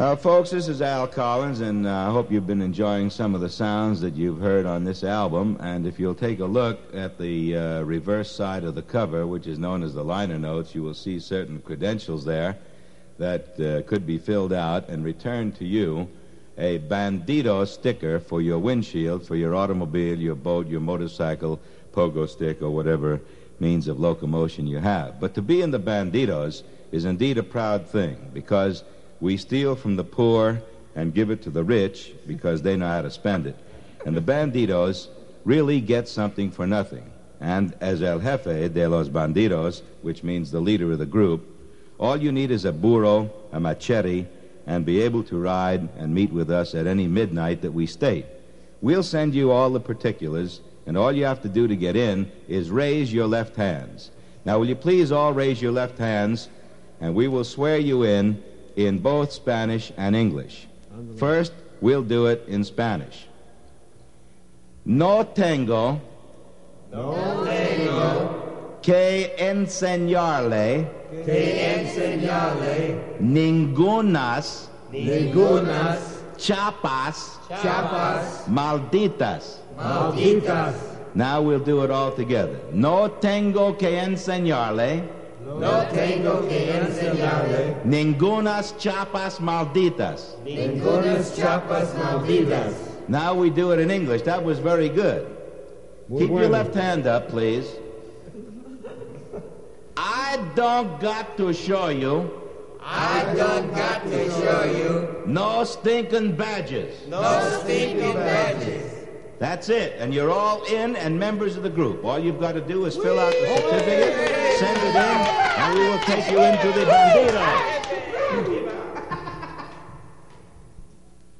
Folks, this is Al Collins, and I hope you've been enjoying some of the sounds that you've heard on this album. And if you'll take a look at the reverse side of the cover, which is known as the liner notes, you will see certain credentials there that could be filled out and returned to you a Bandito sticker for your windshield, for your automobile, your boat, your motorcycle, pogo stick, or whatever means of locomotion you have. But to be in the Banditos is indeed a proud thing, because we steal from the poor and give it to the rich because they know how to spend it. And the Banditos really get something for nothing. And as El Jefe de los Bandidos, which means the leader of the group, all you need is a burro, a machete, and be able to ride and meet with us at any midnight that we state. We'll send you all the particulars, and all you have to do to get in is raise your left hands. Now, will you please all raise your left hands, and we will swear you in both Spanish and English. First, we'll do it in Spanish. No tengo que enseñarle ningunas chapas malditas. Now we'll do it all together. No tengo que enseñarle ningunas chapas malditas. Now we do it in English. That was very good. Keep your left hand up, please. I don't got to show you no stinking badges. That's it, and you're all in and members of the group. All you've got to do is fill out the certificate, send it in, and we will take you into the Bandito.